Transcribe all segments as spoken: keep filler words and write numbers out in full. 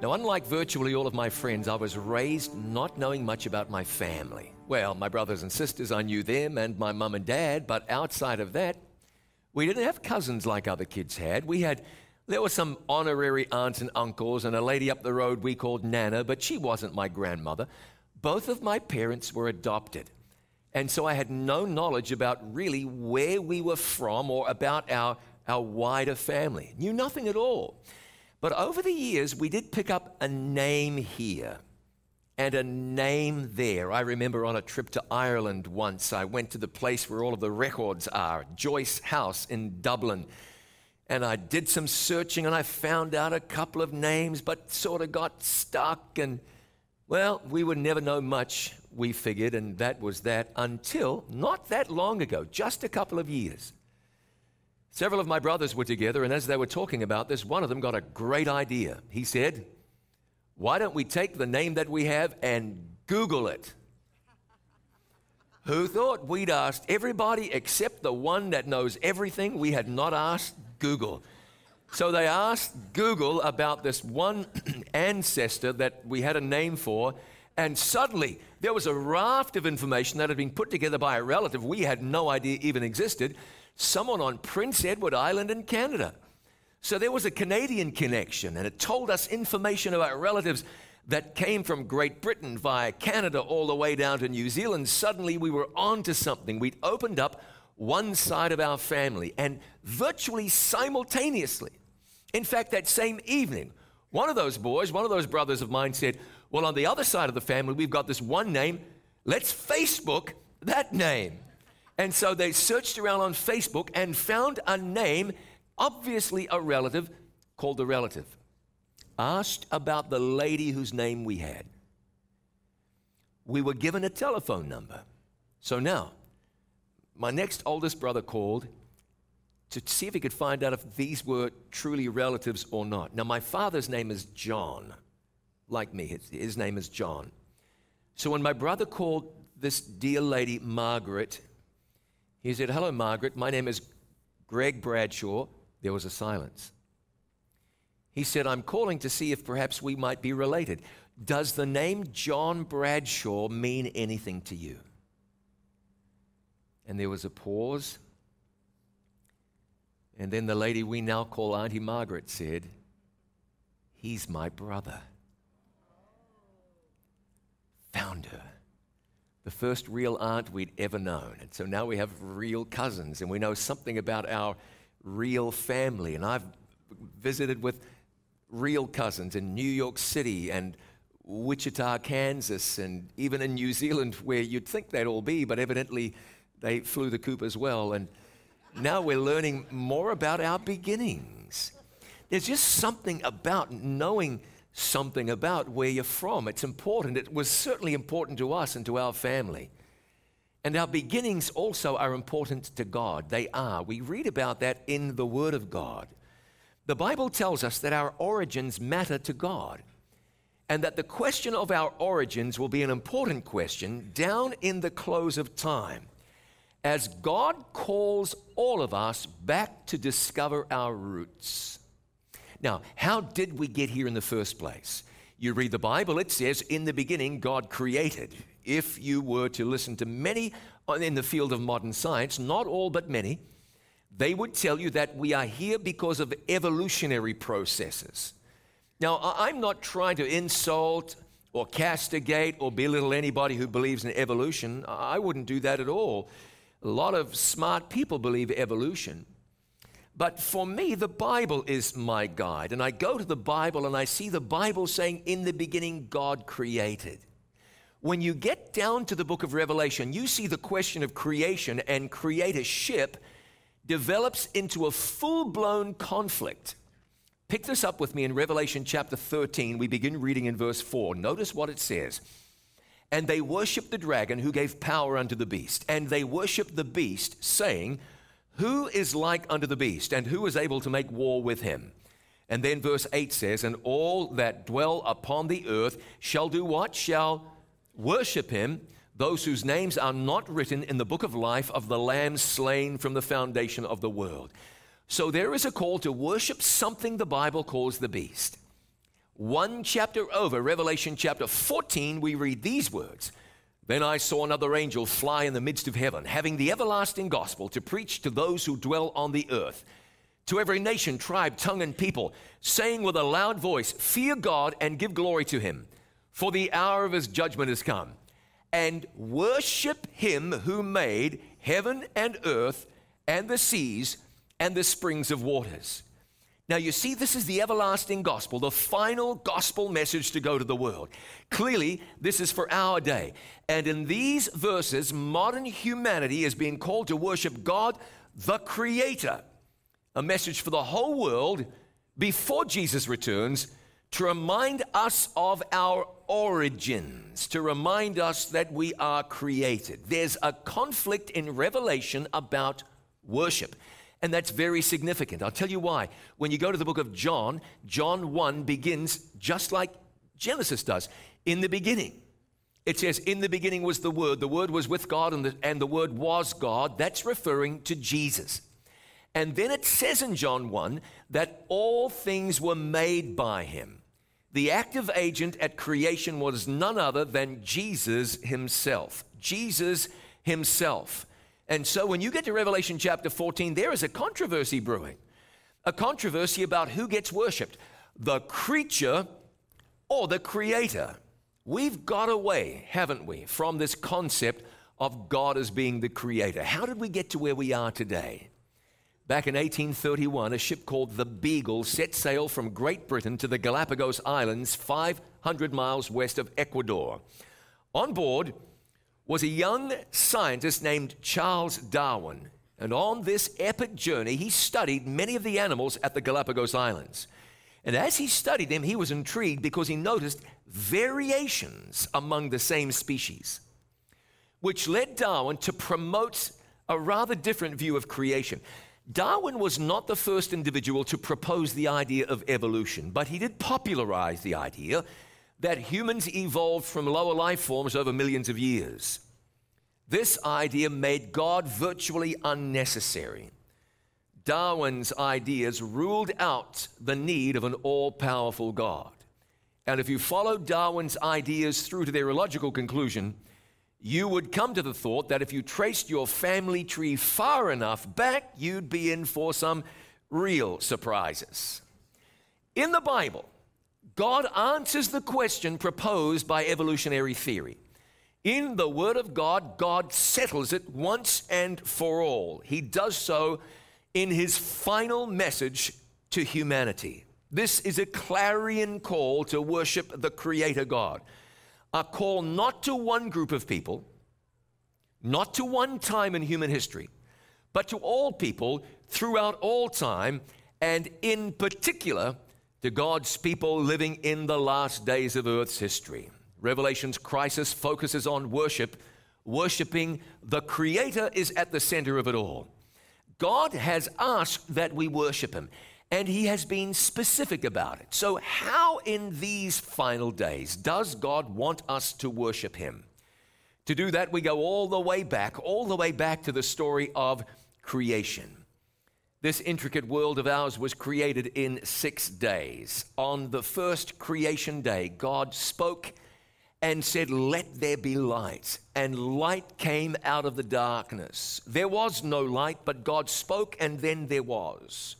Now, unlike virtually all of my friends, I was raised not knowing much about my family. Well, my brothers and sisters, I knew them and my mum and dad, but outside of that, we didn't have cousins like other kids had. We had, there were some honorary aunts and uncles and a lady up the road we called Nana, but she wasn't my grandmother. Both of my parents were adopted. And so I had no knowledge about really where we were from or about our, our wider family. Knew nothing at all. But over the years, we did pick up a name here and a name there. I remember on a trip to Ireland once, I went to the place where all of the records are, Joyce House in Dublin. And I did some searching and I found out a couple of names, but sort of got stuck. And, well, we would never know much, we figured, and that was that until not that long ago, just a couple of years. Several of my brothers were together, and as they were talking about this, one of them got a great idea. He said, "Why don't we take the name that we have and Google it?" Who thought we'd asked everybody except the one that knows everything? We had not asked Google. So they asked Google about this one ancestor that we had a name for, and suddenly there was a raft of information that had been put together by a relative we had no idea even existed, someone on Prince Edward Island in Canada. So there was a Canadian connection, and it told us information about relatives that came from Great Britain via Canada all the way down to New Zealand. Suddenly we were on to something. We'd opened up one side of our family, and virtually simultaneously, in fact, that same evening, one of those boys, one of those brothers of mine said, "Well, on the other side of the family, we've got this one name. Let's Facebook that name." And so they searched around on Facebook and found a name, obviously a relative, called the relative. Asked about the lady whose name we had. We were given a telephone number. So now, my next oldest brother called to see if he could find out if these were truly relatives or not. Now, my father's name is John, like me. His, his name is John. So when my brother called this dear lady, Margaret, he said, "Hello, Margaret. My name is Greg Bradshaw." There was a silence. He said, "I'm calling to see if perhaps we might be related. Does the name John Bradshaw mean anything to you?" And there was a pause. And then the lady we now call Auntie Margaret said, "He's my brother." Found her. The first real aunt we'd ever known. And so now we have real cousins, and we know something about our real family. And I've visited with real cousins in New York City and Wichita, Kansas, and even in New Zealand, where you'd think they'd all be, but evidently they flew the coop as well. And now we're learning more about our beginnings. There's just something about knowing something about where you're from. It's important. It was certainly important to us and to our family. And our beginnings also are important to God. They are. We read about that in the Word of God. The Bible tells us that our origins matter to God, and that the question of our origins will be an important question down in the close of time, as God calls all of us back to discover our roots. Now, how did we get here in the first place? You read the Bible, it says, "In the beginning, God created." If you were to listen to many in the field of modern science, not all but many, they would tell you that we are here because of evolutionary processes. Now, I'm not trying to insult or castigate or belittle anybody who believes in evolution. I wouldn't do that at all. A lot of smart people believe evolution. But for me, the Bible is my guide. And I go to the Bible and I see the Bible saying, "In the beginning, God created." When you get down to the book of Revelation, you see the question of creation and creatorship develops into a full-blown conflict. Pick this up with me in Revelation chapter thirteen. We begin reading in verse four. Notice what it says. "And they worshiped the dragon who gave power unto the beast. And they worshiped the beast, saying, 'Who is like unto the beast, and who is able to make war with him?' And then verse eight says, 'And all that dwell upon the earth shall do what? Shall worship him, those whose names are not written in the book of life of the Lamb slain from the foundation of the world.'" So there is a call to worship something the Bible calls the beast. One chapter over, Revelation chapter fourteen, we read these words. Then I saw another angel fly in the midst of heaven, having the everlasting gospel to preach to those who dwell on the earth, to every nation, tribe, tongue, and people, saying with a loud voice, fear God and give glory to him, for the hour of his judgment has come, and worship him who made heaven and earth and the seas and the springs of waters. Now you see, this is the everlasting gospel, the final gospel message to go to the world. Clearly, this is for our day. And in these verses, modern humanity is being called to worship God, the Creator. A message for the whole world before Jesus returns to remind us of our origins, to remind us that we are created. There's a conflict in Revelation about worship. And that's very significant. I'll tell you why. When you go to the book of John, John one begins just like Genesis does. In the beginning. It says, in the beginning was the Word. The Word was with God, and the, and the Word was God. That's referring to Jesus. And then it says in John one that all things were made by him. The active agent at creation was none other than Jesus himself. Jesus himself. And so when you get to Revelation chapter fourteen, there is a controversy brewing. A controversy about who gets worshiped, the creature or the creator. We've got away, haven't we, from this concept of God as being the creator. How did we get to where we are today? Back in eighteen thirty-one, a ship called the Beagle set sail from Great Britain to the Galapagos Islands, five hundred miles west of Ecuador. On board was a young scientist named Charles Darwin. And on this epic journey, he studied many of the animals at the Galapagos Islands. And as he studied them, he was intrigued because he noticed variations among the same species, which led Darwin to promote a rather different view of creation. Darwin was not the first individual to propose the idea of evolution, but he did popularize the idea that humans evolved from lower life forms over millions of years. This idea made God virtually unnecessary. Darwin's ideas ruled out the need of an all-powerful God. And if you followed Darwin's ideas through to their logical conclusion, you would come to the thought that if you traced your family tree far enough back, you'd be in for some real surprises. In the Bible, God answers the question proposed by evolutionary theory. In the Word of God, God settles it once and for all. He does so in his final message to humanity. This is a clarion call to worship the Creator God. A call not to one group of people, not to one time in human history, but to all people throughout all time, and in particular, to God's people living in the last days of Earth's history. Revelation's crisis focuses on worship. Worshiping the Creator is at the center of it all. God has asked that we worship him, and he has been specific about it. So how in these final days does God want us to worship him? To do that, we go all the way back, all the way back to the story of creation. This intricate world of ours was created in six days. On the first creation day, God spoke and said, "Let there be light." And light came out of the darkness. There was no light, but God spoke, and then there was.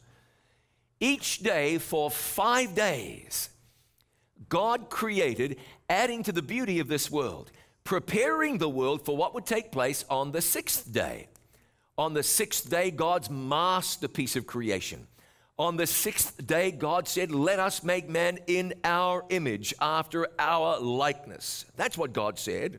Each day for five days, God created, adding to the beauty of this world, preparing the world for what would take place on the sixth day. On the sixth day, God's masterpiece of creation. On the sixth day, God said, "Let us make man in our image, after our likeness." That's what God said.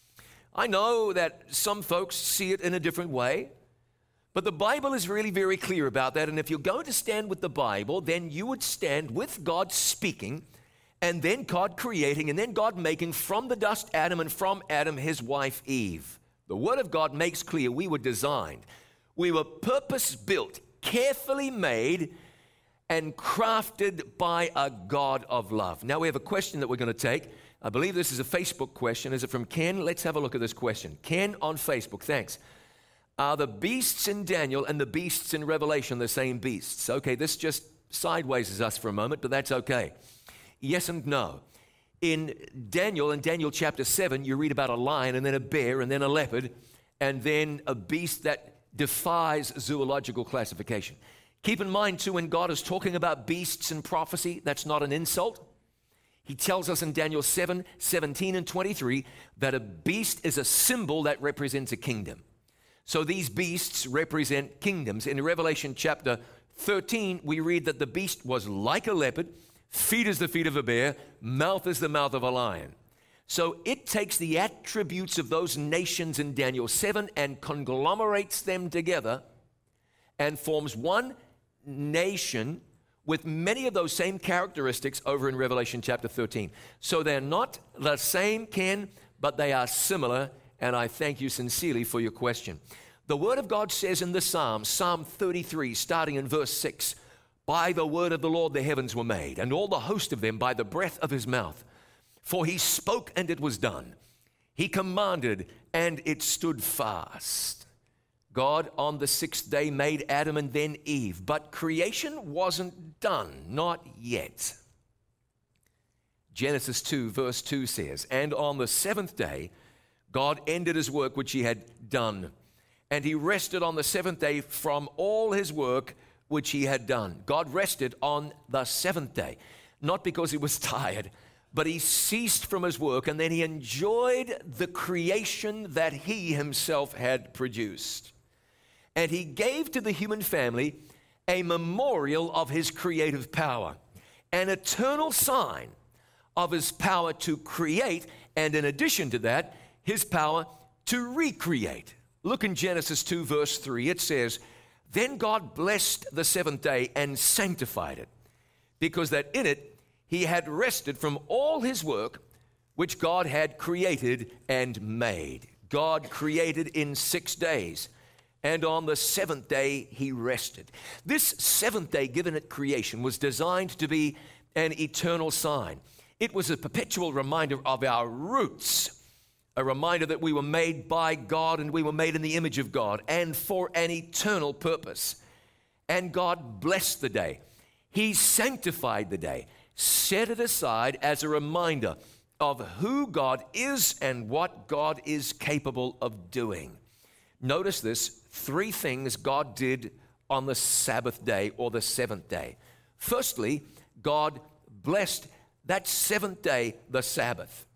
I know that some folks see it in a different way, but the Bible is really very clear about that. And if you're going to stand with the Bible, then you would stand with God speaking, and then God creating, and then God making from the dust Adam, and from Adam his wife Eve. The Word of God makes clear we were designed. We were purpose-built, carefully made, and crafted by a God of love. Now we have a question that we're going to take. I believe this is a Facebook question. Is it from Ken? Let's have a look at this question. Ken on Facebook, thanks. Are the beasts in Daniel and the beasts in Revelation the same beasts? Okay, this just sidewayses us for a moment, but that's okay. Yes and no. In Daniel, in Daniel chapter seven, you read about a lion and then a bear and then a leopard and then a beast that defies zoological classification. Keep in mind, too, when God is talking about beasts in prophecy, that's not an insult. He tells us in Daniel seven, seventeen and twenty-three that a beast is a symbol that represents a kingdom. So these beasts represent kingdoms. In Revelation chapter thirteen, we read that the beast was like a leopard, feet as the feet of a bear, mouth as the mouth of a lion. So it takes the attributes of those nations in Daniel seven and conglomerates them together and forms one nation with many of those same characteristics over in Revelation chapter thirteen. So they're not the same, Ken, but they are similar, and I thank you sincerely for your question. The Word of God says in the Psalms, Psalm thirty-three, starting in verse six, by the word of the Lord the heavens were made, and all the host of them by the breath of his mouth. For he spoke, and it was done. He commanded, and it stood fast. God on the sixth day made Adam and then Eve, but creation wasn't done, not yet. Genesis two, verse two says, and on the seventh day, God ended his work which he had done, and he rested on the seventh day from all his work which he had done. God rested on the seventh day, not because he was tired, but he ceased from his work, and then he enjoyed the creation that he himself had produced. And he gave to the human family a memorial of his creative power, an eternal sign of his power to create, and in addition to that, his power to recreate. Look in Genesis two, verse three. It says, then God blessed the seventh day and sanctified it, because that in it he had rested from all his work which God had created and made. God created in six days. And on the seventh day, he rested. This seventh day given at creation was designed to be an eternal sign. It was a perpetual reminder of our roots, a reminder that we were made by God and we were made in the image of God and for an eternal purpose. And God blessed the day. He sanctified the day, set it aside as a reminder of who God is and what God is capable of doing. Notice this, three things God did on the Sabbath day or the seventh day. Firstly, God blessed that seventh day, the Sabbath.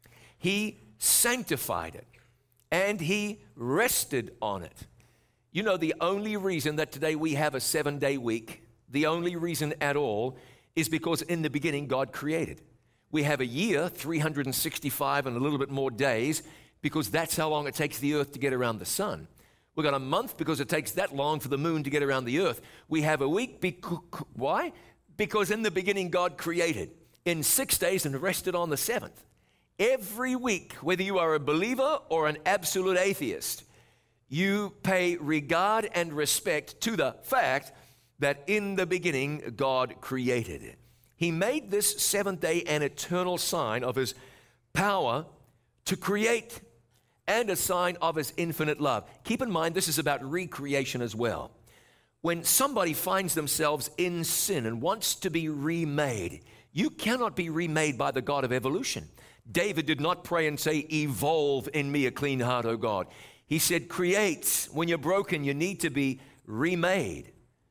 He sanctified it and he rested on it. You know, the only reason that today we have a seven-day week, the only reason at all, is because in the beginning God created. We have a year, three hundred sixty-five and a little bit more days, because that's how long it takes the earth to get around the sun. We've got a month because it takes that long for the moon to get around the earth. We have a week. Because, why? Because in the beginning God created in six days and rested on the seventh. Every week, whether you are a believer or an absolute atheist, you pay regard and respect to the fact that in the beginning God created it. He made this seventh day an eternal sign of his power to create and a sign of his infinite love. Keep in mind, this is about recreation as well. When somebody finds themselves in sin and wants to be remade, you cannot be remade by the God of evolution. David did not pray and say, evolve in me a clean heart, O God. He said, create. When you're broken, you need to be remade.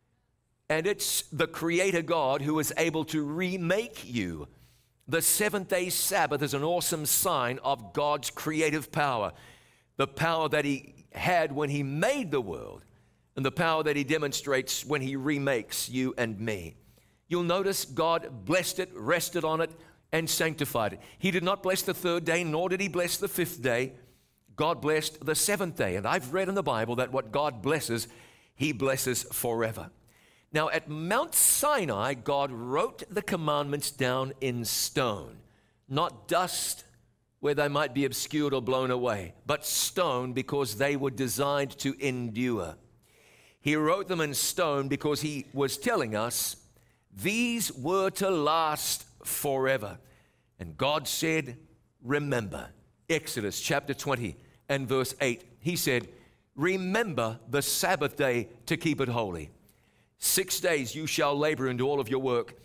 And it's the Creator God who is able to remake you. The seventh-day Sabbath is an awesome sign of God's creative power, the power that he had when he made the world and the power that he demonstrates when he remakes you and me. You'll notice God blessed it, rested on it, and sanctified it. He did not bless the third day, nor did he bless the fifth day. God blessed the seventh day. And I've read in the Bible that what God blesses, he blesses forever. Now, at Mount Sinai, God wrote the commandments down in stone, not dust where they might be obscured or blown away, but stone because they were designed to endure. He wrote them in stone because he was telling us these were to last forever. And God said, remember. Exodus chapter twenty and verse eight, he said, remember the Sabbath day to keep it holy. Six days you shall labor and do all of your work,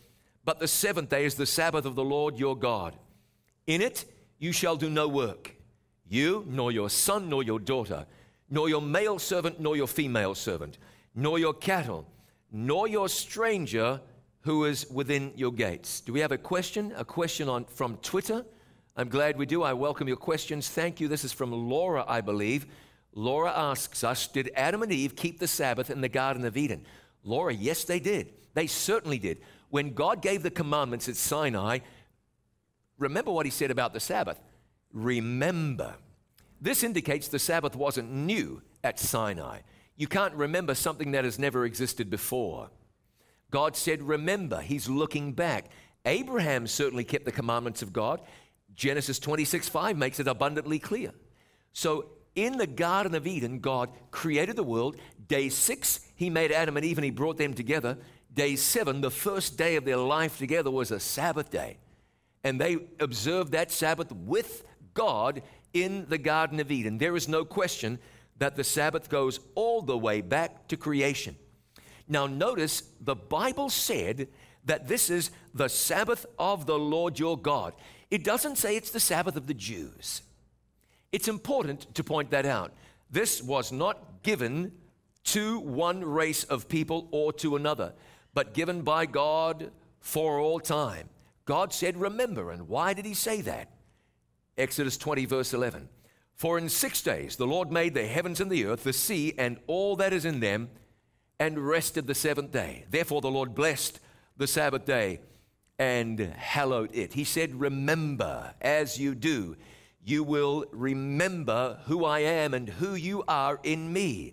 But the seventh day is the Sabbath of the Lord your God. In it you shall do no work, you, nor your son, nor your daughter, nor your male servant, nor your female servant, nor your cattle, nor your stranger who is within your gates. Do we have a question? A question on from Twitter? I'm glad we do. I welcome your questions. Thank you. This is from Laura, I believe. Laura asks us, did Adam and Eve keep the Sabbath in the Garden of Eden? Laura, yes, they did. They certainly did. When God gave the commandments at Sinai, remember what he said about the Sabbath. Remember. This indicates the Sabbath wasn't new at Sinai. You can't remember something that has never existed before. God said, remember. He's looking back. Abraham certainly kept the commandments of God. Genesis twenty-six five makes it abundantly clear. So in the Garden of Eden, God created the world. Day six, he made Adam and Eve and he brought them together. Day seven, the first day of their life together, was a Sabbath day. And they observed that Sabbath with God in the Garden of Eden. There is no question that the Sabbath goes all the way back to creation. Now notice the Bible said that this is the Sabbath of the Lord your God. It doesn't say it's the Sabbath of the Jews. It's important to point that out. This was not given to one race of people or to another, but given by God for all time. God said, remember. And why did he say that? Exodus twenty, verse eleven. For in six days the Lord made the heavens and the earth, the sea, and all that is in them, and rested the seventh day. Therefore the Lord blessed the Sabbath day and hallowed it. He said, remember, as you do, you will remember who I am and who you are in me.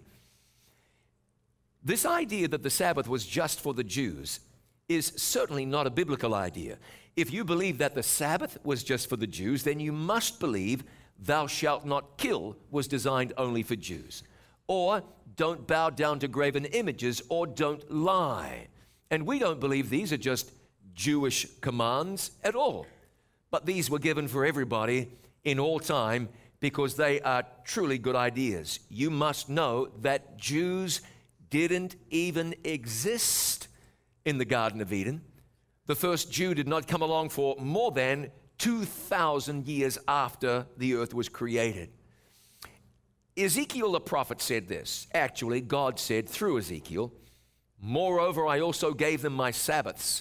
This idea that the Sabbath was just for the Jews is certainly not a biblical idea. If you believe that the Sabbath was just for the Jews, then you must believe thou shalt not kill was designed only for Jews. Or don't bow down to graven images, or don't lie. And we don't believe these are just Jewish commands at all. But these were given for everybody in all time because they are truly good ideas. You must know that Jews didn't even exist in the Garden of Eden. The first Jew did not come along for more than two thousand years after the earth was created. Ezekiel the prophet said this. Actually, God said through Ezekiel, moreover, I also gave them my Sabbaths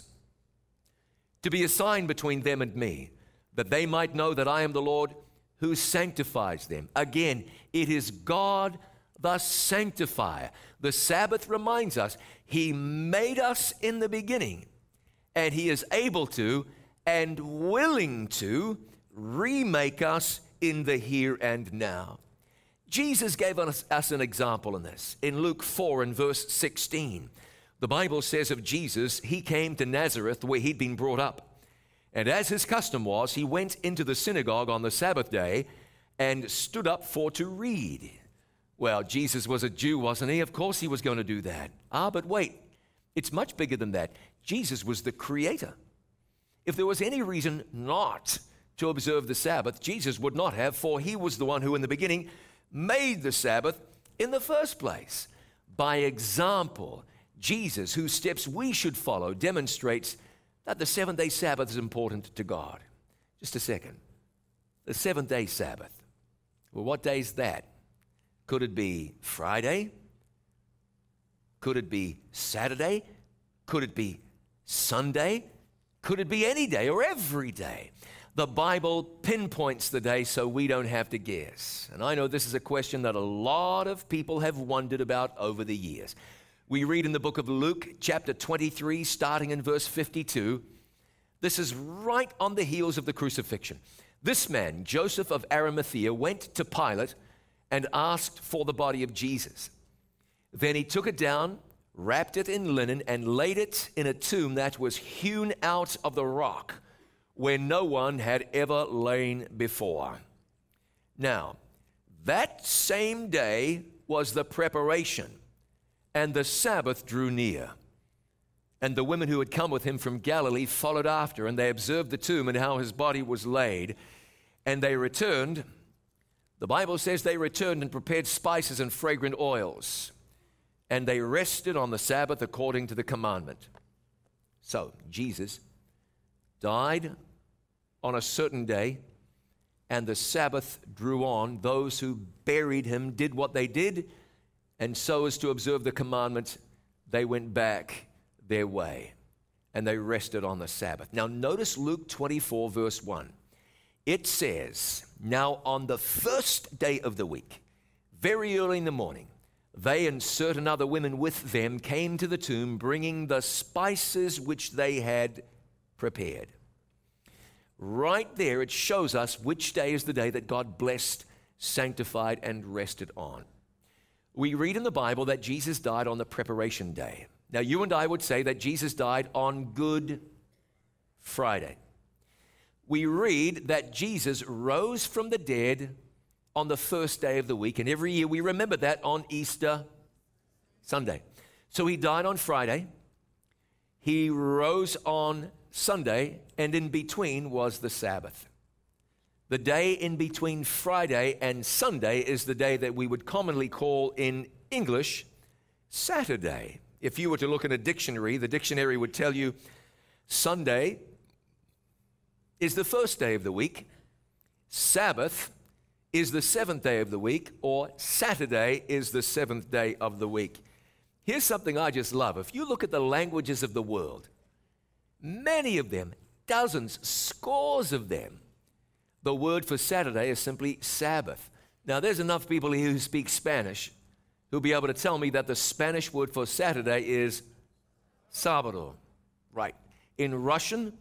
to be a sign between them and me, that they might know that I am the Lord who sanctifies them. Again, it is God the sanctifier. The Sabbath reminds us he made us in the beginning, and he is able to and willing to remake us in the here and now. Jesus gave us, us an example in this. In Luke four and verse sixteen, the Bible says of Jesus, he came to Nazareth where he'd been brought up. And as his custom was, he went into the synagogue on the Sabbath day and stood up for to read. Well, Jesus was a Jew, wasn't he? Of course he was going to do that. Ah, but wait, it's much bigger than that. Jesus was the creator. If there was any reason not to observe the Sabbath, Jesus would not have, for he was the one who in the beginning made the Sabbath in the first place. By example, Jesus, whose steps we should follow, demonstrates that the seventh-day Sabbath is important to God. Just a second. The seventh-day Sabbath. Well, what day is that? Could it be Friday? Could it be Saturday? Could it be Sunday? Could it be any day or every day? The Bible pinpoints the day so we don't have to guess. And I know this is a question that a lot of people have wondered about over the years. We read in the book of Luke, chapter twenty-three, starting in verse fifty-two. This is right on the heels of the crucifixion. This man, Joseph of Arimathea, went to Pilate and asked for the body of Jesus. Then he took it down, wrapped it in linen, and laid it in a tomb that was hewn out of the rock, where no one had ever lain before. Now, that same day was the preparation, and the Sabbath drew near. And the women who had come with him from Galilee followed after, and they observed the tomb and how his body was laid. And they returned. The Bible says they returned and prepared spices and fragrant oils. And they rested on the Sabbath according to the commandment. So, Jesus died on a certain day, and the Sabbath drew on. Those who buried him did what they did, and so as to observe the commandments, they went back their way, and they rested on the Sabbath. Now notice Luke twenty-four, verse one. It says, now on the first day of the week, very early in the morning, they and certain other women with them came to the tomb, bringing the spices which they had prepared. Right there, it shows us which day is the day that God blessed, sanctified, and rested on. We read in the Bible that Jesus died on the preparation day. Now, you and I would say that Jesus died on Good Friday. We read that Jesus rose from the dead on the first day of the week, and every year we remember that on Easter Sunday. So he died on Friday, he rose on Sunday, and in between was the Sabbath. The day in between Friday and Sunday is the day that we would commonly call in English Saturday. If you were to look in a dictionary, the dictionary would tell you Sunday is the first day of the week, Sabbath is the seventh day of the week, or Saturday is the seventh day of the week. Here's something I just love. If you look at the languages of the world, many of them, dozens, scores of them, the word for Saturday is simply Sabbath. Now, there's enough people here who speak Spanish who'll be able to tell me that the Spanish word for Saturday is sábado. Right. In Russian,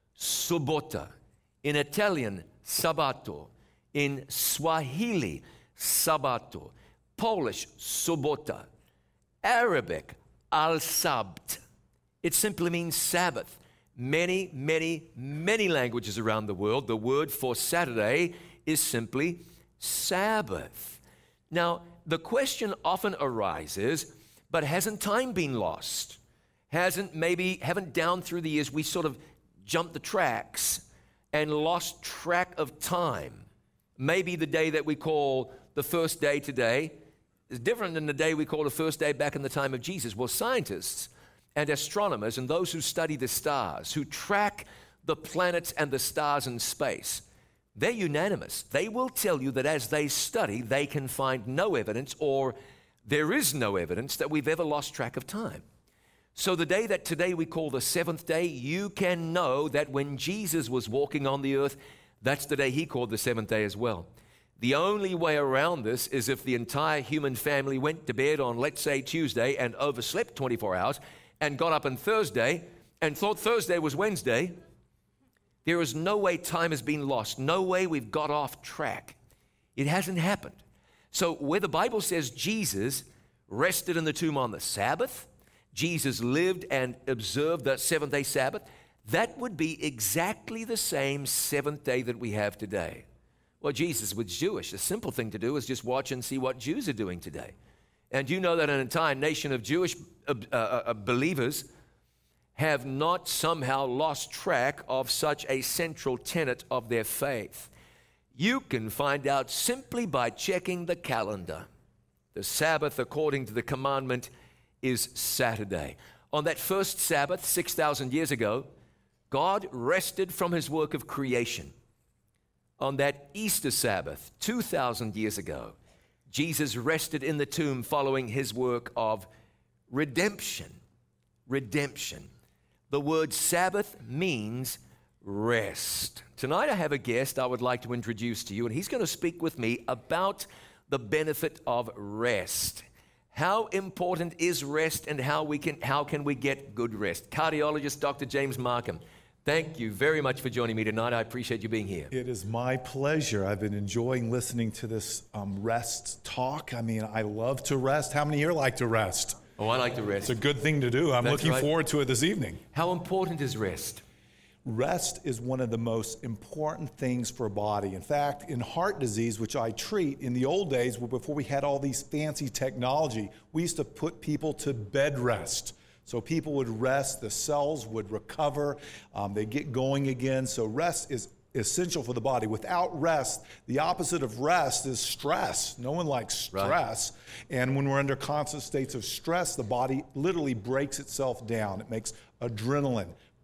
sobota. In Italian, sabato. In Swahili, sabato. Polish, sobota. Arabic, al-sabt. It simply means Sabbath. Many, many, many languages around the world, the word for Saturday is simply Sabbath. Now, the question often arises, but hasn't time been lost? Hasn't maybe, haven't down through the years we sort of jumped the tracks and lost track of time? Maybe the day that we call the first day today is different than the day we call the first day back in the time of Jesus. Well, scientists and astronomers and those who study the stars, who track the planets and the stars in space, they're unanimous. They will tell you that as they study, they can find no evidence, or there is no evidence that we've ever lost track of time. So the day that today we call the seventh day, you can know that when Jesus was walking on the earth, that's the day he called the seventh day as well. The only way around this is if the entire human family went to bed on, let's say, Tuesday and overslept twenty-four hours, and got up on Thursday and thought Thursday was Wednesday. There is no way time has been lost, no way we've got off track. It hasn't happened. So where the Bible says Jesus rested in the tomb on the Sabbath, Jesus lived and observed the seventh-day Sabbath, that would be exactly the same seventh day that we have today. Well, Jesus was Jewish. The simple thing to do is just watch and see what Jews are doing today. And you know that an entire nation of Jewish uh, uh, believers have not somehow lost track of such a central tenet of their faith. You can find out simply by checking the calendar. The Sabbath, according to the commandment, is Saturday. On that first Sabbath, six thousand years ago, God rested from his work of creation. On that Easter Sabbath, two thousand years ago, Jesus rested in the tomb following his work of redemption. Redemption. The word Sabbath means rest. Tonight I have a guest I would like to introduce to you, and he's going to speak with me about the benefit of rest. How important is rest, and how we can how can we get good rest? Cardiologist Doctor James Markham. Thank you very much for joining me tonight. I appreciate you being here. It is my pleasure. I've been enjoying listening to this um, rest talk. I mean, I love to rest. How many here like to rest? Oh, I like to rest. It's a good thing to do. I'm That's looking right. forward to it this evening. How important is rest? Rest is one of the most important things for a body. In fact, in heart disease, which I treat, in the old days, before we had all these fancy technology, we used to put people to bed rest. So people would rest, the cells would recover, um, they get going again. So rest is essential for the body. Without rest, the opposite of rest is stress. No one likes stress. Right. And when we're under constant states of stress, the body literally breaks itself down. It makes adrenaline,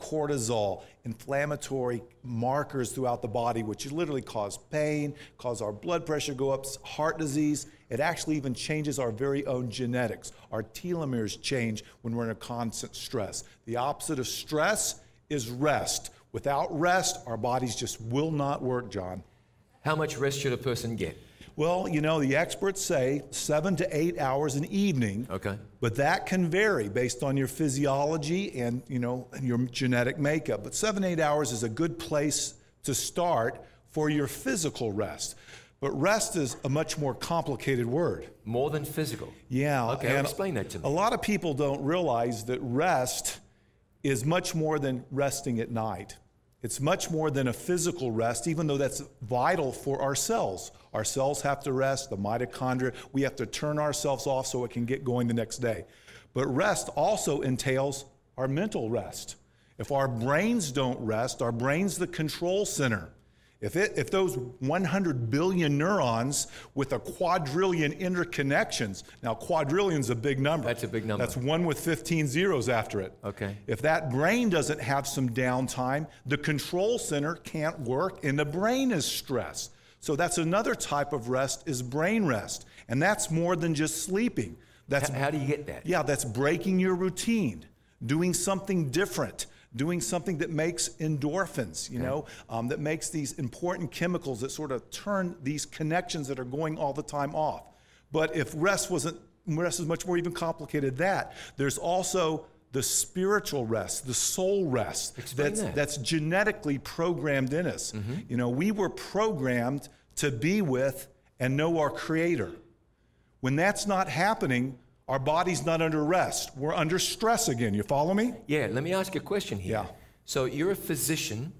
cortisol, inflammatory markers throughout the body, which literally cause pain, cause our blood pressure go up, heart disease. It actually even changes our very own genetics. Our telomeres change when we're in a constant stress. The opposite of stress is rest. Without rest, our bodies just will not work, John. How much rest should a person get? Well, you know, the experts say seven to eight hours an evening. Okay. But that can vary based on your physiology and, you know, and your genetic makeup. But seven, eight hours is a good place to start for your physical rest. But rest is a much more complicated word. More than physical? Yeah. Okay, explain that to me. A lot of people don't realize that rest is much more than resting at night. It's much more than a physical rest, even though that's vital for our cells. Our cells have to rest, the mitochondria. We have to turn ourselves off so it can get going the next day. But rest also entails our mental rest. If our brains don't rest, our brain's the control center. If, it, if those one hundred billion neurons with a quadrillion interconnections, now quadrillion's a big number. That's a big number. That's one with fifteen zeros after it. Okay. If that brain doesn't have some downtime, the control center can't work and the brain is stressed. So that's another type of rest is brain rest. And that's more than just sleeping. That's, How, how do you get that? Yeah, that's breaking your routine, doing something different. Doing something that makes endorphins, you okay. know, um, that makes these important chemicals that sort of turn these connections that are going all the time off. But if rest wasn't, rest is much more even complicated than that. There's also the spiritual rest, the soul rest that's, that. that's genetically programmed in us. Mm-hmm. You know, we were programmed to be with and know our Creator. When that's not happening, our body's not under rest. We're under stress again. You follow me? Yeah, let me ask you a question here. Yeah. So you're a physician,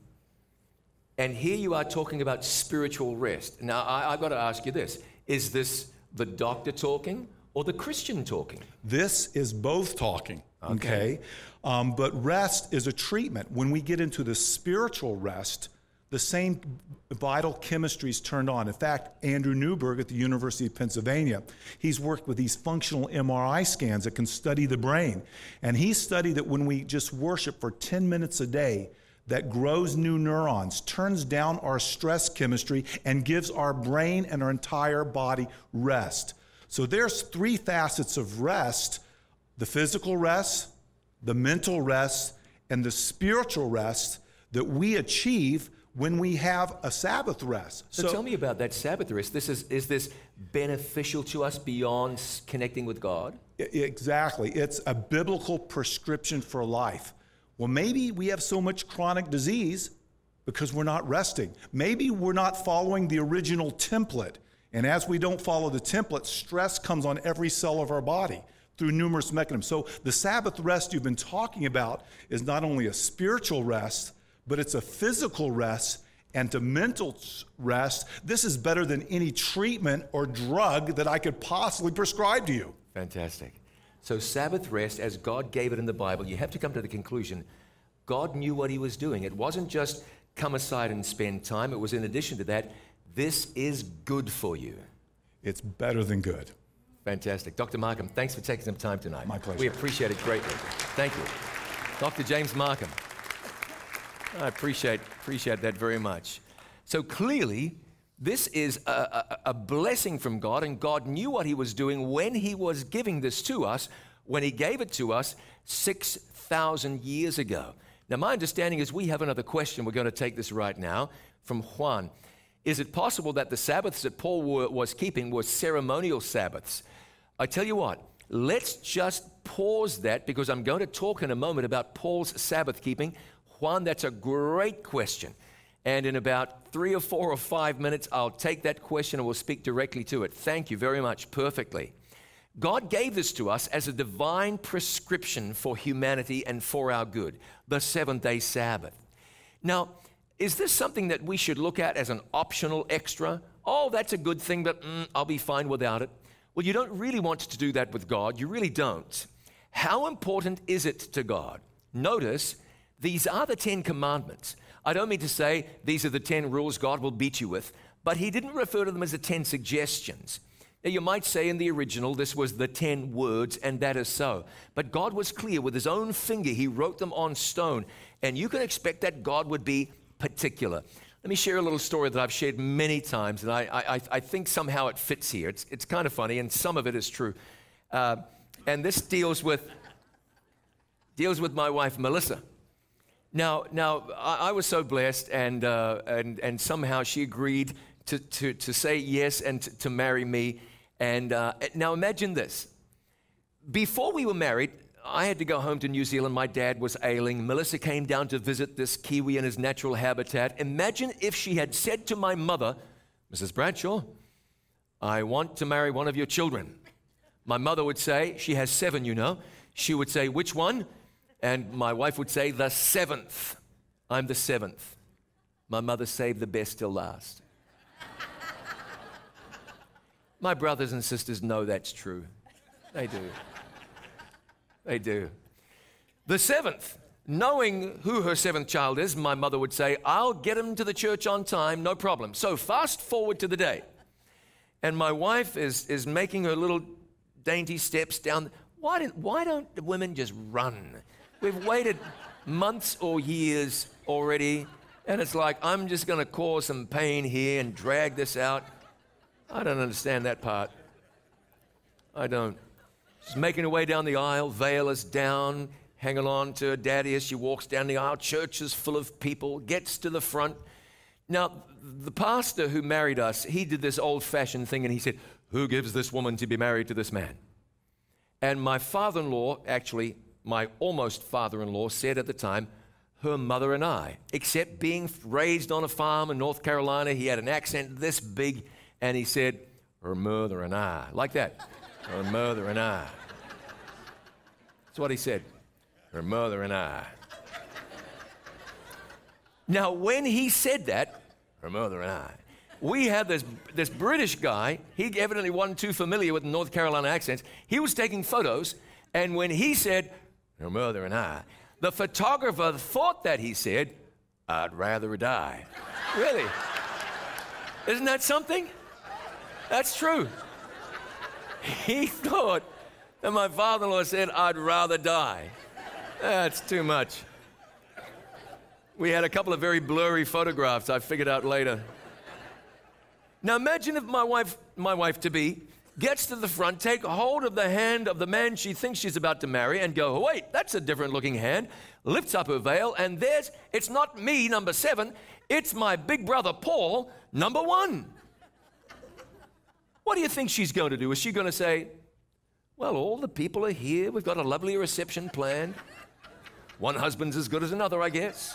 and here you are talking about spiritual rest. Now, I, I've got to ask you this. Is this the doctor talking or the Christian talking? This is both talking, okay? okay? Um, but rest is a treatment. When we get into the spiritual rest, the same vital chemistry is turned on. In fact, Andrew Newberg at the University of Pennsylvania, he's worked with these functional M R I scans that can study the brain. And he studied that when we just worship for ten minutes a day, that grows new neurons, turns down our stress chemistry, and gives our brain and our entire body rest. So there's three facets of rest: the physical rest, the mental rest, and the spiritual rest that we achieve when we have a Sabbath rest. So, so tell me about that Sabbath rest. This is, is this beneficial to us beyond connecting with God? Exactly. It's a biblical prescription for life. Well, maybe we have so much chronic disease because we're not resting. Maybe we're not following the original template. And as we don't follow the template, stress comes on every cell of our body through numerous mechanisms. So the Sabbath rest you've been talking about is not only a spiritual rest, but it's a physical rest and a mental rest. This is better than any treatment or drug that I could possibly prescribe to you. Fantastic. So Sabbath rest, as God gave it in the Bible, you have to come to the conclusion, God knew what he was doing. It wasn't just come aside and spend time. It was in addition to that, this is good for you. It's better than good. Fantastic. Doctor Markham, thanks for taking some time tonight. My pleasure. We appreciate it greatly. Thank you. Doctor James Markham. I appreciate, appreciate that very much. So clearly, this is a, a, a blessing from God, and God knew what he was doing when he was giving this to us, when he gave it to us six thousand years ago. Now, my understanding is we have another question. We're going to take this right now from Juan. Is it possible that the Sabbaths that Paul were, was keeping were ceremonial Sabbaths? I tell you what, let's just pause that because I'm going to talk in a moment about Paul's Sabbath keeping. Juan, that's a great question. And in about three or four or five minutes, I'll take that question and we'll speak directly to it. Thank you very much. Perfectly. God gave this to us as a divine prescription for humanity and for our good, the seventh-day Sabbath. Now, is this something that we should look at as an optional extra? Oh, that's a good thing, but mm, I'll be fine without it. Well, you don't really want to do that with God. You really don't. How important is it to God? Notice, these are the Ten Commandments. I don't mean to say these are the ten rules God will beat you with, but he didn't refer to them as the ten suggestions. Now, you might say in the original, this was the ten words, and that is so. But God was clear. With his own finger, he wrote them on stone. And you can expect that God would be particular. Let me share a little story that I've shared many times, and I, I, I think somehow it fits here. It's, it's kind of funny, and some of it is true. Uh, and this deals with, deals with my wife, Melissa. Now, now I, I was so blessed, and, uh, and, and somehow she agreed to, to, to say yes and to, to marry me. And uh, now imagine this. Before we were married, I had to go home to New Zealand. My dad was ailing. Melissa came down to visit this Kiwi in his natural habitat. Imagine if she had said to my mother, Missus Bradshaw, I want to marry one of your children. My mother would say, she has seven, you know. She would say, which one? And my wife would say, the seventh. I'm the seventh. My mother saved the best till last. My brothers and sisters know that's true. They do. They do. The seventh, knowing who her seventh child is, my mother would say, I'll get him to the church on time, no problem. So fast forward to the day. And my wife is, is making her little dainty steps down. Why don't, why don't the women just run? We've waited months or years already, and it's like, I'm just going to cause some pain here and drag this out. I don't understand that part. I don't. She's making her way down the aisle, veil is down, hanging on to her daddy as she walks down the aisle. Church is full of people, gets to the front. Now, the pastor who married us, he did this old-fashioned thing, and he said, who gives this woman to be married to this man? And my father-in-law, actually, my almost father-in-law, said at the time, her mother and I, except being raised on a farm in North Carolina, he had an accent this big, and he said, her mother and I, like that. Her mother and I. That's what he said. Her mother and I. Now, when he said that, her mother and I, we had this, this British guy. He evidently wasn't too familiar with the North Carolina accents. He was taking photos, and when he said, her mother and I, the photographer thought that he said, I'd rather die. Really? Isn't that something? That's true. He thought that my father-in-law said, I'd rather die. That's too much. We had a couple of very blurry photographs I figured out later. Now imagine if my wife, my wife-to-be, gets to the front, take hold of the hand of the man she thinks she's about to marry and go, wait, that's a different-looking hand, lifts up her veil, and there's, it's not me, number seven, it's my big brother Paul, number one. What do you think she's going to do? Is she going to say, well, all the people are here. We've got a lovely reception planned. One husband's as good as another, I guess.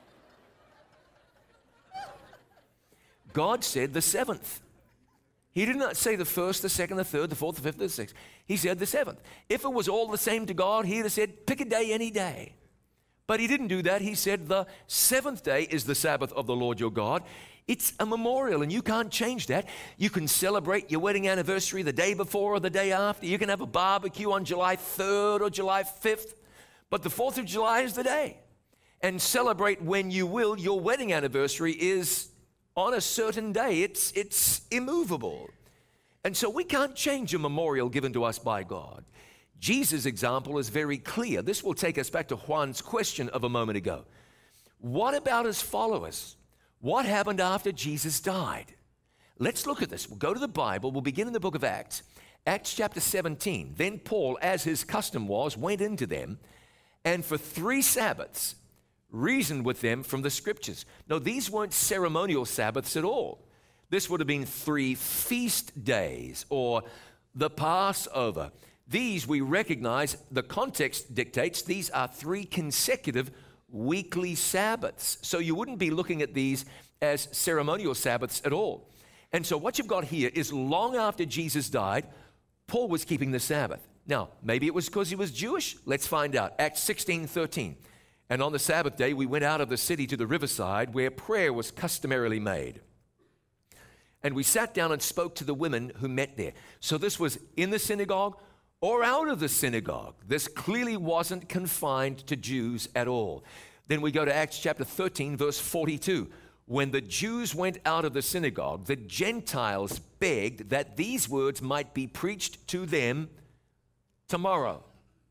God said the seventh. He did not say the first, the second, the third, the fourth, the fifth, the sixth. He said the seventh. If it was all the same to God, he'd have said, pick a day, any day. But he didn't do that. He said the seventh day is the Sabbath of the Lord your God. It's a memorial, and you can't change that. You can celebrate your wedding anniversary the day before or the day after. You can have a barbecue on July third or July fifth. But the fourth of July is the day. And celebrate when you will. Your wedding anniversary is on a certain day. It's, it's immovable. And so we can't change a memorial given to us by God. Jesus' example is very clear. This will take us back to Juan's question of a moment ago. What about his followers? What happened after Jesus died? Let's look at this. We'll go to the Bible. We'll begin in the book of Acts. Acts chapter seventeen. Then Paul, as his custom was, went into them and for three Sabbaths reasoned with them from the Scriptures. No, these weren't ceremonial Sabbaths at all. This would have been three feast days or the Passover. These we recognize, the context dictates, these are three consecutive weekly Sabbaths. So you wouldn't be looking at these as ceremonial Sabbaths at all. And so what you've got here is long after Jesus died, Paul was keeping the Sabbath. Now, maybe it was because he was Jewish. Let's find out. Acts sixteen thirteen. And on the Sabbath day, we went out of the city to the riverside where prayer was customarily made. And we sat down and spoke to the women who met there. So this was in the synagogue or out of the synagogue. This clearly wasn't confined to Jews at all. Then we go to Acts chapter thirteen, verse forty-two. when the Jews went out of the synagogue, the Gentiles begged that these words might be preached to them tomorrow.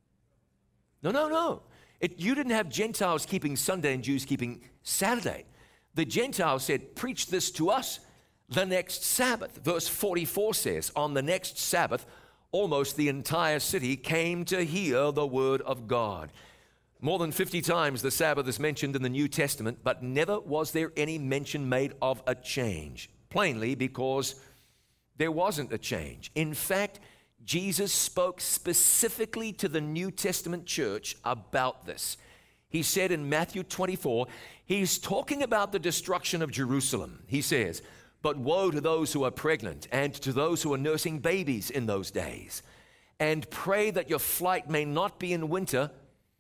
No, no, no. It, you didn't have Gentiles keeping Sunday and Jews keeping Saturday. The Gentiles said, preach this to us the next Sabbath. Verse forty-four says, on the next Sabbath, almost the entire city came to hear the word of God. More than fifty times the Sabbath is mentioned in the New Testament, but never was there any mention made of a change. Plainly because there wasn't a change. In fact, Jesus spoke specifically to the New Testament church about this. He said in Matthew twenty-four, he's talking about the destruction of Jerusalem. He says, but woe to those who are pregnant and to those who are nursing babies in those days. And pray that your flight may not be in winter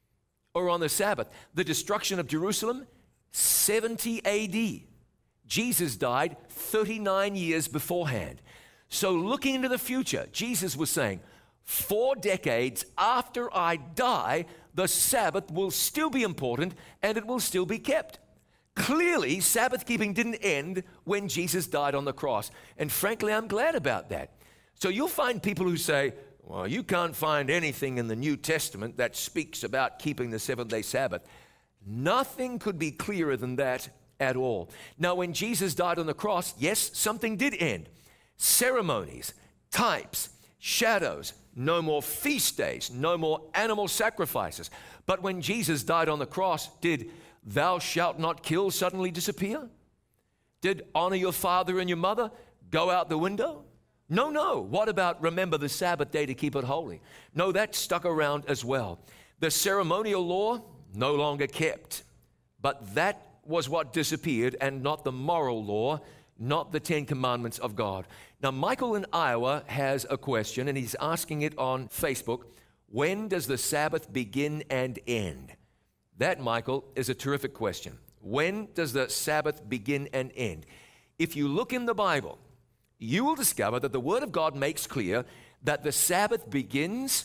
or on the Sabbath. The destruction of Jerusalem, seventy A D. Jesus died thirty-nine years beforehand. So looking into the future, Jesus was saying, four decades after I die, the Sabbath will still be important and it will still be kept. Clearly, Sabbath keeping didn't end when Jesus died on the cross. And frankly, I'm glad about that. So you'll find people who say, well, you can't find anything in the New Testament that speaks about keeping the seventh-day Sabbath. Nothing could be clearer than that at all. Now, when Jesus died on the cross, yes, something did end. Ceremonies, types, shadows, no more feast days, no more animal sacrifices. But when Jesus died on the cross, did thou shalt not kill suddenly disappear? Did honor your father and your mother go out the window? No, no. What about remember the Sabbath day to keep it holy? No, that stuck around as well. The ceremonial law no longer kept, but that was what disappeared and not the moral law, not the Ten Commandments of God. Now, Michael in Iowa has a question, and he's asking it on Facebook. When does the Sabbath begin and end? That, Michael, is a terrific question. When does the Sabbath begin and end? If you look in the Bible, you will discover that the Word of God makes clear that the Sabbath begins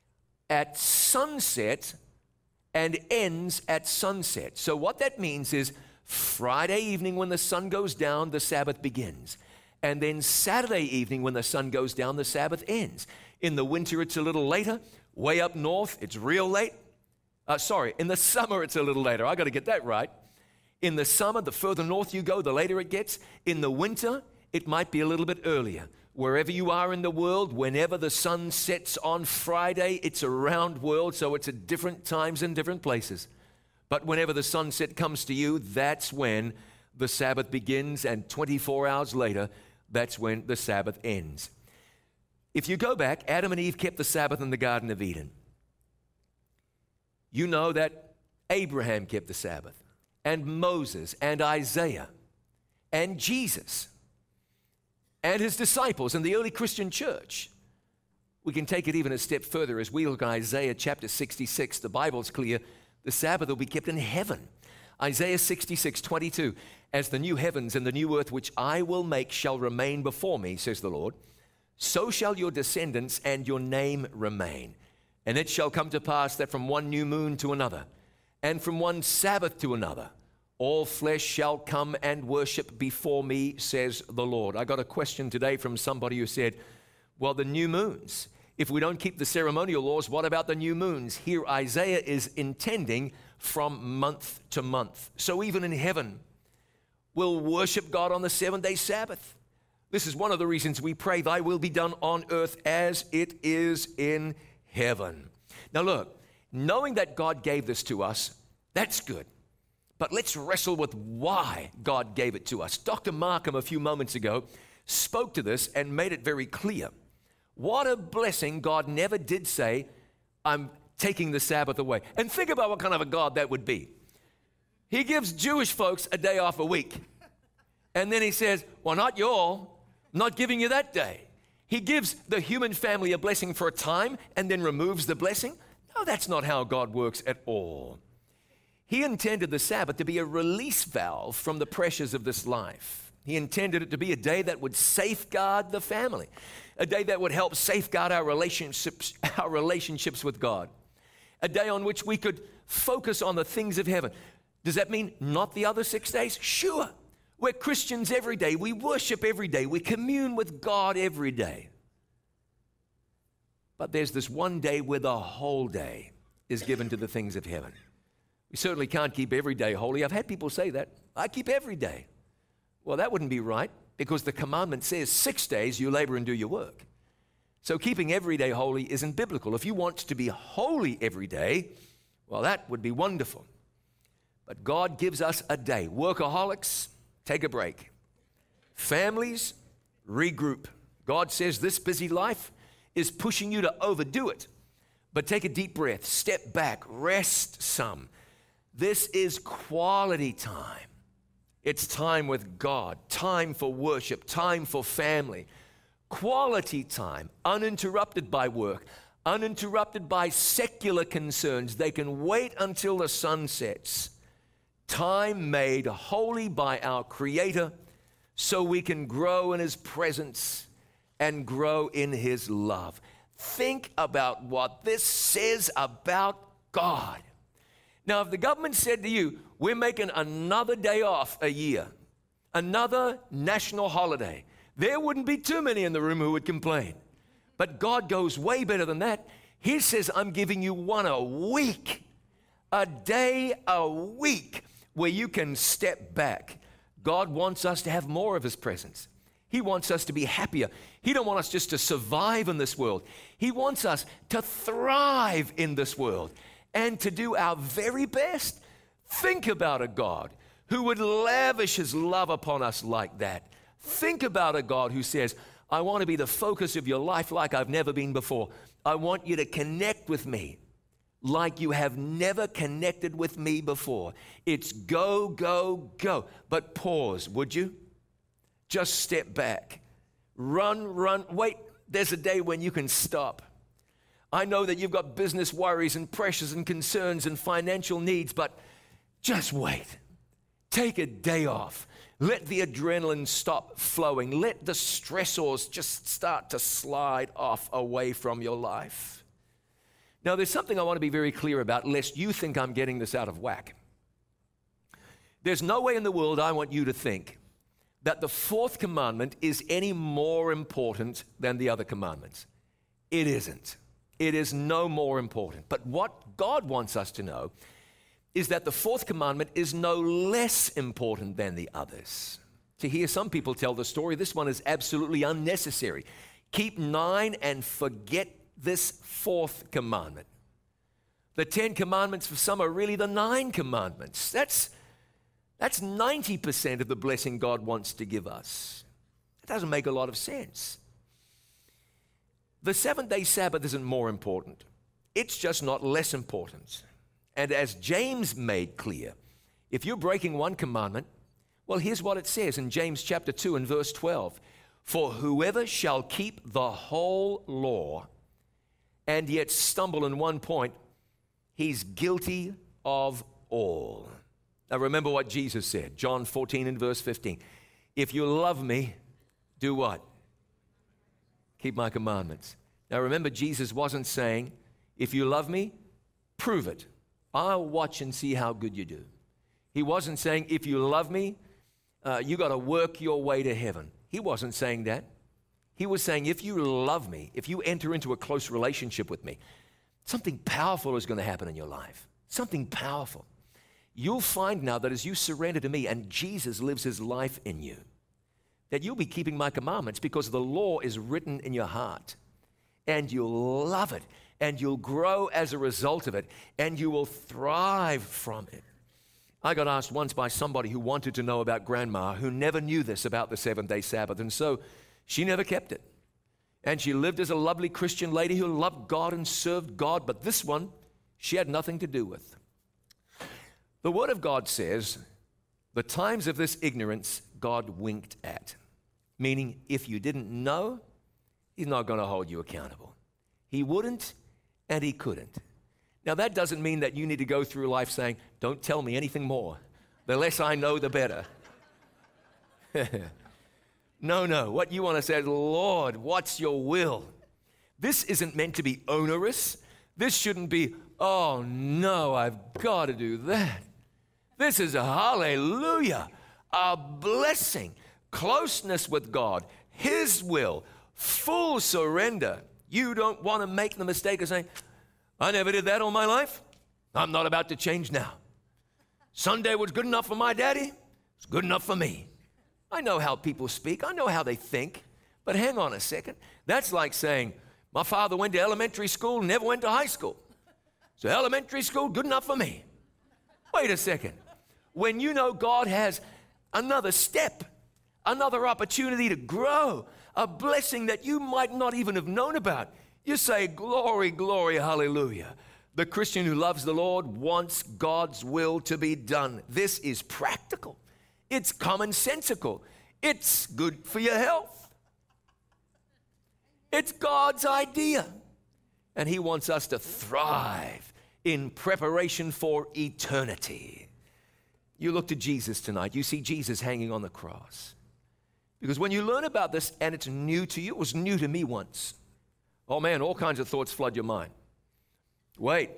at sunset and ends at sunset. So what that means is Friday evening when the sun goes down, the Sabbath begins. And then Saturday evening when the sun goes down, the Sabbath ends. In the winter, it's a little later. Way up north, it's real late. Uh, sorry, in the summer, it's a little later. I got to get that right. In the summer, the further north you go, the later it gets. In the winter, it might be a little bit earlier. Wherever you are in the world, whenever the sun sets on Friday, it's a round world, so it's at different times and different places. But whenever the sunset comes to you, that's when the Sabbath begins, and twenty-four hours later, that's when the Sabbath ends. If you go back, Adam and Eve kept the Sabbath in the Garden of Eden. You know that Abraham kept the Sabbath, and Moses, and Isaiah, and Jesus, and his disciples, and the early Christian church. We can take it even a step further as we look at Isaiah chapter sixty-six. The Bible's clear. The Sabbath will be kept in heaven. Isaiah sixty-six, twenty-two, as the new heavens and the new earth which I will make shall remain before me, says the Lord, so shall your descendants and your name remain. And it shall come to pass that from one new moon to another, and from one Sabbath to another, all flesh shall come and worship before me, says the Lord. I got a question today from somebody who said, well, the new moons, if we don't keep the ceremonial laws, what about the new moons? Here Isaiah is intending from month to month. So even in heaven, we'll worship God on the seven-day Sabbath. This is one of the reasons we pray, thy will be done on earth as it is in heaven. Now look, knowing that God gave this to us, that's good. But let's wrestle with why God gave it to us. Doctor Markham a few moments ago spoke to this and made it very clear. What a blessing God never did say, I'm taking the Sabbath away. And think about what kind of a God that would be. He gives Jewish folks a day off a week. And then he says, well, not you all, I'm not giving you that day. He gives the human family a blessing for a time and then removes the blessing. No, that's not how God works at all. He intended the Sabbath to be a release valve from the pressures of this life. He intended it to be a day that would safeguard the family, a day that would help safeguard our relationships, our relationships with God, a day on which we could focus on the things of heaven. Does that mean not the other six days? Sure. We're Christians every day. We worship every day. We commune with God every day. But there's this one day where the whole day is given to the things of heaven. We certainly can't keep every day holy. I've had people say that. I keep every day. Well, that wouldn't be right, because the commandment says six days you labor and do your work. So keeping every day holy isn't biblical. If you want to be holy every day, well, that would be wonderful. But God gives us a day. Workaholics, take a break. Families, regroup. God says this busy life is pushing you to overdo it. But take a deep breath, step back, rest some. This is quality time. It's time with God, time for worship, time for family. Quality time, uninterrupted by work, uninterrupted by secular concerns. They can wait until the sun sets. Time made holy by our Creator so we can grow in His presence and grow in His love. Think about what this says about God. Now, if the government said to you, we're making another day off a year, another national holiday, there wouldn't be too many in the room who would complain. But God goes way better than that. He says, I'm giving you one a week, a day a week where you can step back. God wants us to have more of His presence. He wants us to be happier. He don't want us just to survive in this world. He wants us to thrive in this world and to do our very best. Think about a God who would lavish His love upon us like that. Think about a God who says, I want to be the focus of your life like I've never been before. I want you to connect with me like you have never connected with me before. It's go, go, go. But pause, would you? Just step back. Run, run. Wait, there's a day when you can stop. I know that you've got business worries and pressures and concerns and financial needs, but just wait. Take a day off. Let the adrenaline stop flowing. Let the stressors just start to slide off away from your life. Now, there's something I want to be very clear about, lest you think I'm getting this out of whack. There's no way in the world I want you to think that the fourth commandment is any more important than the other commandments. It isn't. It is no more important. But what God wants us to know is that the fourth commandment is no less important than the others. To hear some people tell the story, this one is absolutely unnecessary. Keep nine and forget this fourth commandment. The Ten Commandments for some are really the nine commandments. That's, that's ninety percent of the blessing God wants to give us. It doesn't make a lot of sense. The seventh-day Sabbath isn't more important. It's just not less important. And as James made clear, if you're breaking one commandment, well, here's what it says in James chapter two and verse twelve. For whoever shall keep the whole law and yet stumble in one point, he's guilty of all. Now remember what Jesus said, John fourteen and verse fifteen. If you love me, do what? Keep my commandments. Now remember, Jesus wasn't saying, if you love me, prove it. I'll watch and see how good you do. He wasn't saying, if you love me, uh, you got to work your way to heaven. He wasn't saying that. He was saying, if you love me, if you enter into a close relationship with me, something powerful is going to happen in your life. Something powerful. You'll find now that as you surrender to me and Jesus lives His life in you, that you'll be keeping my commandments because the law is written in your heart. And you'll love it. And you'll grow as a result of it. And you will thrive from it. I got asked once by somebody who wanted to know about grandma, who never knew this about the seventh-day Sabbath. And so she never kept it. And she lived as a lovely Christian lady who loved God and served God. But this one, she had nothing to do with. The Word of God says, the times of this ignorance God winked at. Meaning, if you didn't know, He's not going to hold you accountable. He wouldn't and He couldn't. Now, that doesn't mean that you need to go through life saying, don't tell me anything more. The less I know, the better. No, no. What you want to say is, Lord, what's your will? This isn't meant to be onerous. This shouldn't be, oh, no, I've got to do that. This is a hallelujah. a blessing, closeness with God, His will, full surrender. You don't want to make the mistake of saying, I never did that all my life. I'm not about to change now. Sunday was good enough for my daddy. It's good enough for me. I know how people speak. I know how they think. But hang on a second. That's like saying, my father went to elementary school, never went to high school. So elementary school, good enough for me. Wait a second. When you know God has another step, another opportunity to grow, a blessing that you might not even have known about, you say, glory, glory, hallelujah. The Christian who loves the Lord wants God's will to be done. This is practical. It's commonsensical. It's good for your health. It's God's idea. And He wants us to thrive in preparation for eternity. You look to Jesus tonight. You see Jesus hanging on the cross. Because when you learn about this and it's new to you, it was new to me once. Oh man, all kinds of thoughts flood your mind. Wait,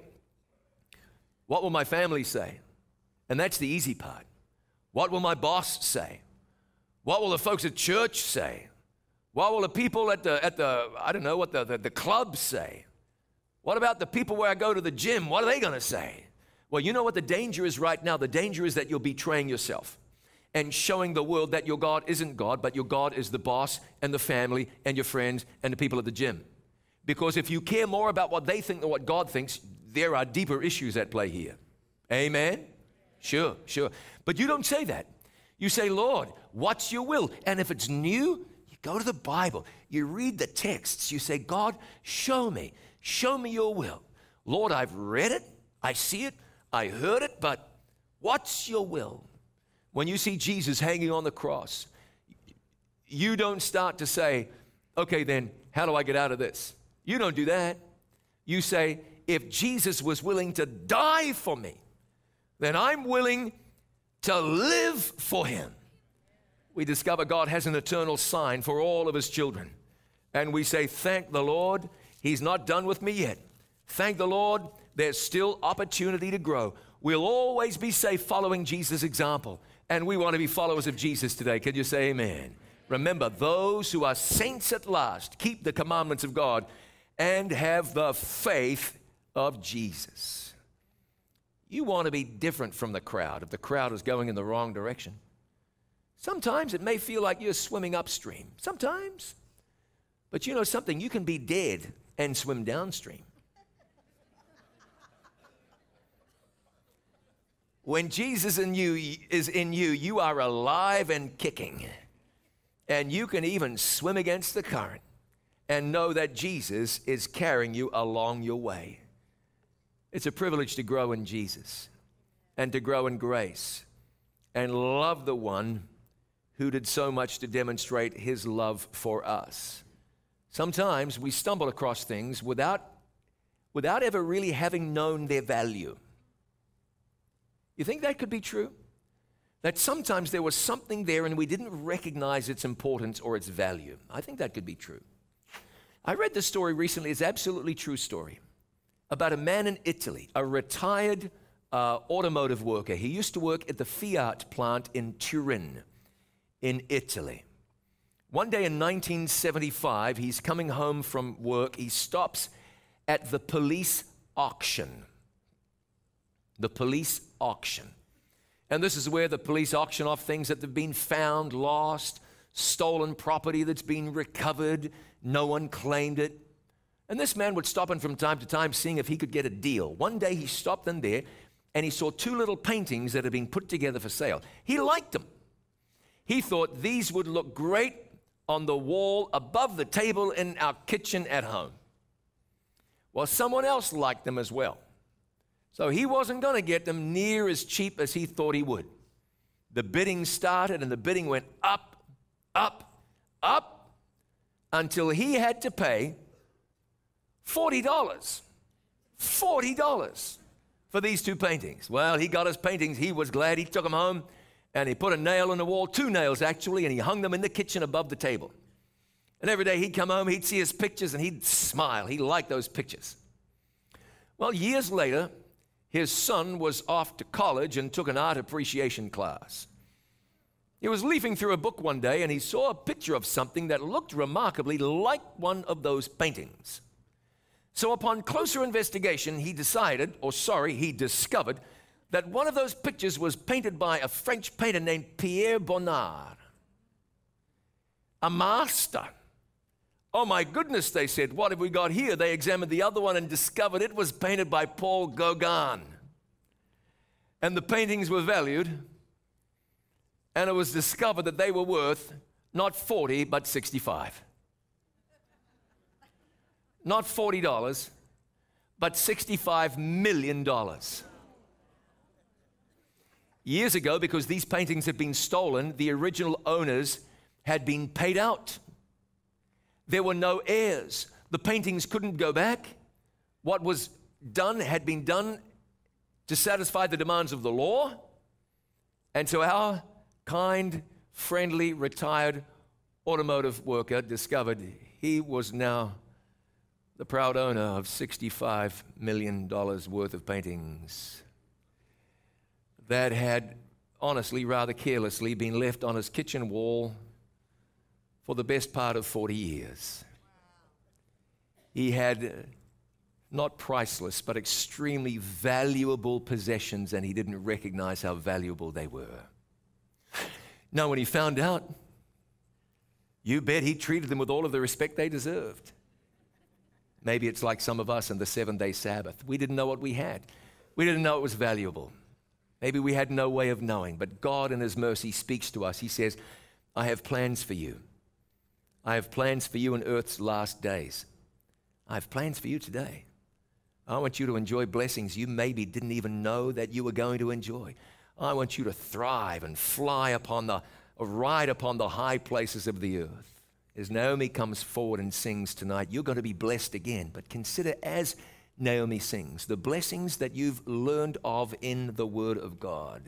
what will my family say? And that's the easy part. What will my boss say? What will the folks at church say? What will the people at the, at the I don't know, what the, the, the club say? What about the people where I go to the gym? What are they going to say? Well, you know what the danger is right now? The danger is that you're betraying yourself and showing the world that your God isn't God, but your God is the boss and the family and your friends and the people at the gym. Because if you care more about what they think than what God thinks, there are deeper issues at play here. Amen? Sure, sure. But you don't say that. You say, Lord, what's your will? And if it's new, you go to the Bible. You read the texts. You say, God, show me. Show me your will. Lord, I've read it. I see it. I heard it. But what's your will? When you see Jesus hanging on the cross, you don't start to say, okay, then how do I get out of this? You don't do that. You say, if Jesus was willing to die for me, then I'm willing to live for Him. We discover God has an eternal sign for all of His children. And we say, thank the Lord, He's not done with me yet. Thank the Lord, there's still opportunity to grow. We'll always be safe following Jesus' example. And we want to be followers of Jesus today. Can you say amen? Remember, those who are saints at last keep the commandments of God and have the faith of Jesus. You want to be different from the crowd if the crowd is going in the wrong direction. Sometimes it may feel like you're swimming upstream. Sometimes. But you know something? You can be dead and swim downstream. When Jesus in you is in you, you are alive and kicking. And you can even swim against the current and know that Jesus is carrying you along your way. It's a privilege to grow in Jesus and to grow in grace and love the one who did so much to demonstrate His love for us. Sometimes we stumble across things without, without ever really having known their value. You think that could be true? That sometimes there was something there and we didn't recognize its importance or its value. I think that could be true. I read this story recently. It's an absolutely true story about a man in Italy, a retired uh, automotive worker. He used to work at the Fiat plant in Turin, in Italy. One day in nineteen seventy-five, he's coming home from work. He stops at the police auction. The police auction. And this is where the police auction off things that have been found, lost, stolen property that's been recovered. No one claimed it. And this man would stop in from time to time seeing if he could get a deal. One day he stopped in there and he saw two little paintings that had been put together for sale. He liked them. He thought these would look great on the wall above the table in our kitchen at home. Well, someone else liked them as well. So he wasn't going to get them near as cheap as he thought he would. The bidding started and the bidding went up, up, up, until he had to pay forty dollars. forty dollars for these two paintings. Well, he got his paintings. He was glad. He took them home and he put a nail in the wall, two nails actually, and he hung them in the kitchen above the table. And every day he'd come home, he'd see his pictures and he'd smile. He liked those pictures. Well, years later, his son was off to college and took an art appreciation class. He was leafing through a book one day and he saw a picture of something that looked remarkably like one of those paintings. So upon closer investigation, he decided, or sorry, he discovered that one of those pictures was painted by a French painter named Pierre Bonnard. A master. Oh my goodness, they said, what have we got here? They examined the other one and discovered it was painted by Paul Gauguin. And the paintings were valued, and it was discovered that they were worth not forty, but sixty-five. Not forty dollars, but sixty-five million dollars. Years ago, because these paintings had been stolen, the original owners had been paid out. There were no heirs. The paintings couldn't go back. What was done had been done to satisfy the demands of the law. And so our kind, friendly, retired automotive worker discovered he was now the proud owner of sixty-five million dollars worth of paintings that had, honestly, rather carelessly, been left on his kitchen wall for the best part of forty years. He had not priceless, but extremely valuable possessions, and he didn't recognize how valuable they were. Now, when he found out, you bet he treated them with all of the respect they deserved. Maybe it's like some of us in the seven-day Sabbath. We didn't know what we had. We didn't know it was valuable. Maybe we had no way of knowing, but God in His mercy speaks to us. He says, I have plans for you. I have plans for you in earth's last days. I have plans for you today. I want you to enjoy blessings you maybe didn't even know that you were going to enjoy. I want you to thrive and fly upon the, ride upon the high places of the earth. As Naomi comes forward and sings tonight, you're going to be blessed again. But consider, as Naomi sings, the blessings that you've learned of in the Word of God.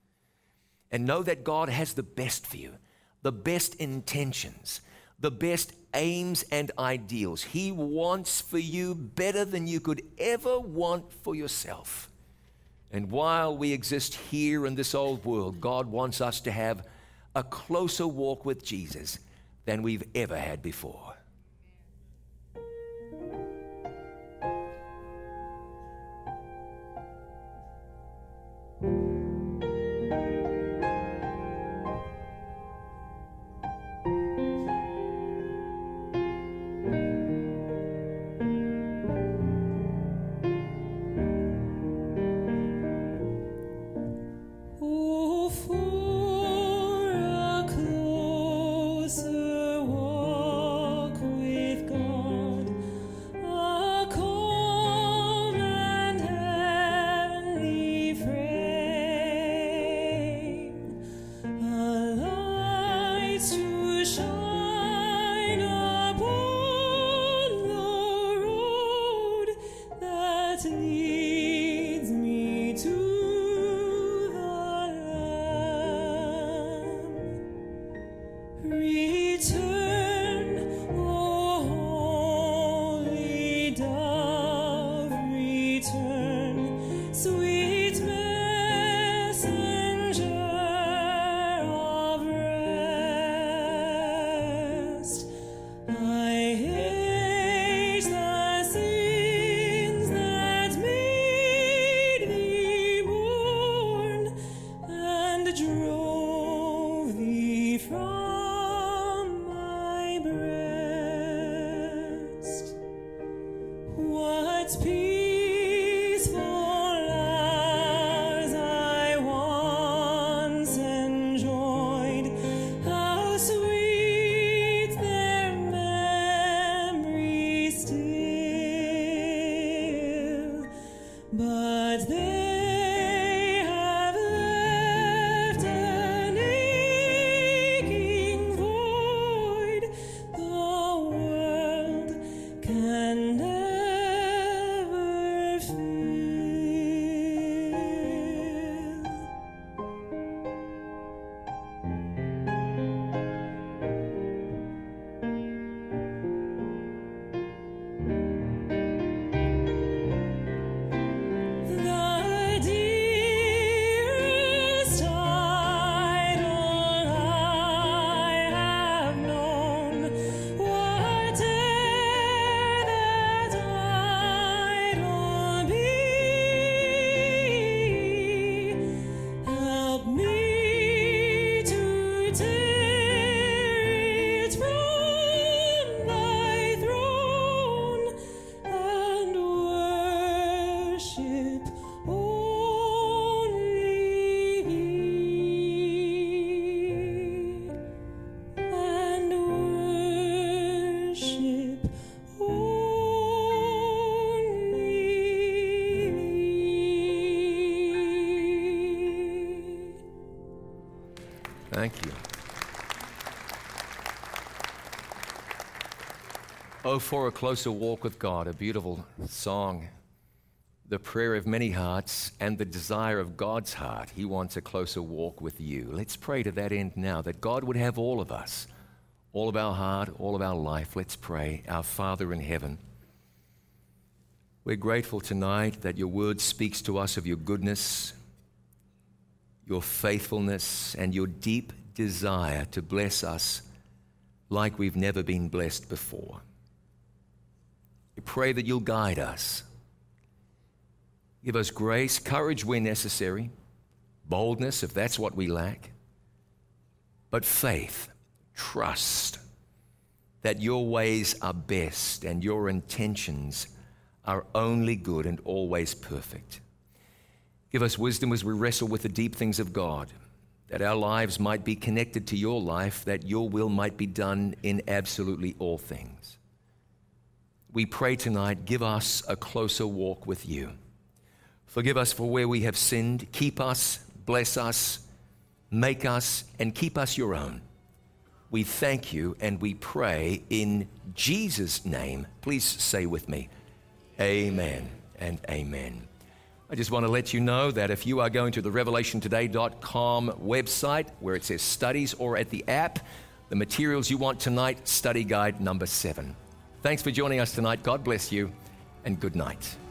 And know that God has the best for you, the best intentions, the best aims and ideals. He wants for you better than you could ever want for yourself. And while we exist here in this old world, God wants us to have a closer walk with Jesus than we've ever had before. The Thank you. Oh, for a closer walk with God, a beautiful song. The prayer of many hearts and the desire of God's heart. He wants a closer walk with you. Let's pray to that end now, that God would have all of us, all of our heart, all of our life. Let's pray. Our Father in heaven, we're grateful tonight that your word speaks to us of your goodness, your faithfulness, and your deep desire to bless us like we've never been blessed before. We pray that you'll guide us. Give us grace, courage where necessary, boldness if that's what we lack, but faith, trust that your ways are best and your intentions are only good and always perfect. Give us wisdom as we wrestle with the deep things of God, that our lives might be connected to your life, that your will might be done in absolutely all things. We pray tonight, give us a closer walk with you. Forgive us for where we have sinned. Keep us, bless us, make us, and keep us your own. We thank you and we pray in Jesus' name. Please say with me, amen and amen. I just want to let you know that if you are going to the revelation today dot com website where it says studies, or at the app, the materials you want tonight, study guide number seven. Thanks for joining us tonight. God bless you and good night.